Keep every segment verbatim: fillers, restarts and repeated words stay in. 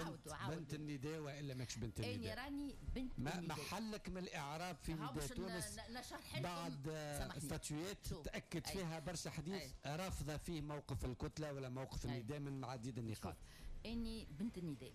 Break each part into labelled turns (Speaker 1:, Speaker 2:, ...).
Speaker 1: بنت, بنت النداء والا ماكش بنت النداء؟
Speaker 2: اني راني بنت
Speaker 1: ما
Speaker 2: النداء.
Speaker 1: محلك من الاعراب في نداء تونس بعد ستاتويات تاكد فيها برشا حديث رافضه فيه موقف الكتله ولا موقف النداء من عديد النقاط.
Speaker 2: اني بنت النداء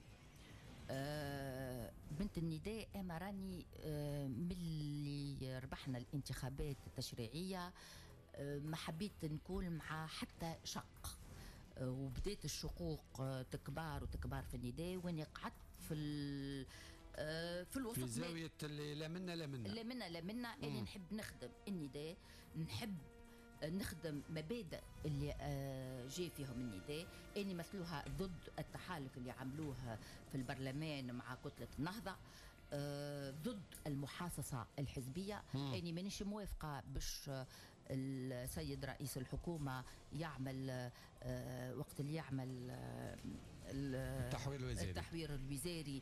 Speaker 2: آه بنت النداء. اما راني آه ملي ربحنا الانتخابات التشريعيه آه ما حبيت نكون مع حتى شق آه وبدات الشقوق آه تكبار وتكبار في النداء، واني قعدت في آه في الوسط
Speaker 1: في زاويه اللي لا منا لا منا
Speaker 2: لا منا لا منا اني نحب نخدم النداء، نحب نخدم مبادئ اللي جاي فيهم النداء، اني مثلوها ضد التحالف اللي عملوه في البرلمان مع كتلة النهضة، ضد المحاصصة الحزبية. اني مانيش موافقة باش السيد رئيس الحكومة يعمل وقت اللي يعمل
Speaker 1: التحوير الوزاري
Speaker 2: التحوير الوزاري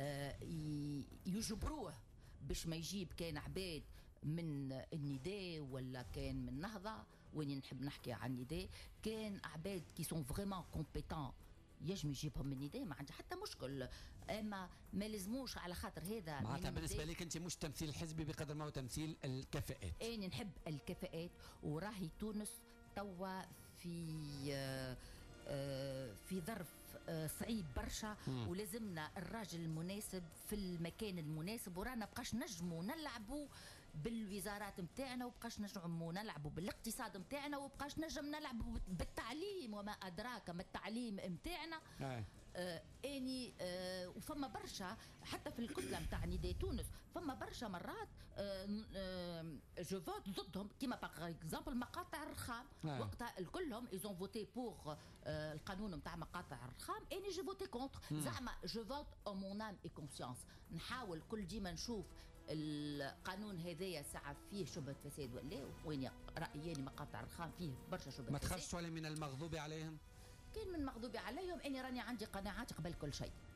Speaker 2: يجبروه باش ما يجيب كان عباد من النداء ولا كان من النهضة. وين نحب نحكي عن النداء كان عباد كي سون فريمون كومبيتون يجم يجيبهم من النداء، ما عندي حتى مشكل، اما ما لازموش على خاطر هذا.
Speaker 1: معناتها بالنسبه لك انت مش تمثيل حزبي بقدر ما هو تمثيل الكفاءات.
Speaker 2: اني نحب الكفاءات، وراهي تونس توا في آه في ظرف صعيب برشا، ولازمنا الراجل المناسب في المكان المناسب، ورانا بقاش نجموا نلعبوا بالوزارات متاعنا، وبقاش نجموا نلعبوا بالاقتصاد متاعنا، وبقاش نجم نلعبوا بالتعليم وما أدراك ما التعليم متاعنا. آه اني آه وفما برشا حتى في الكتله نتاع نداء تونس فما برشا مرات آه آه جو فوت ضدهم، كيما باغ اكزومبل مقاطع الرخام. آه. وقتها الكلهم ايزون فوتي بوغ آه القانون نتاع مقاطع الرخام، اني جو فوتي كونتر. زعما جو فوت او مون ام اي كونسيونس. نحاول كل ديما نشوف القانون هذايا ساعة فيه شبهة فساد ولا وين رأياني مقاطع الرخام فيه برشا شبهة
Speaker 1: ما
Speaker 2: فساد.
Speaker 1: تخافش ولا من المغضوب عليهم؟
Speaker 2: كان من مغضوب عليهم، اني راني عندي قناعات قبل كل شيء.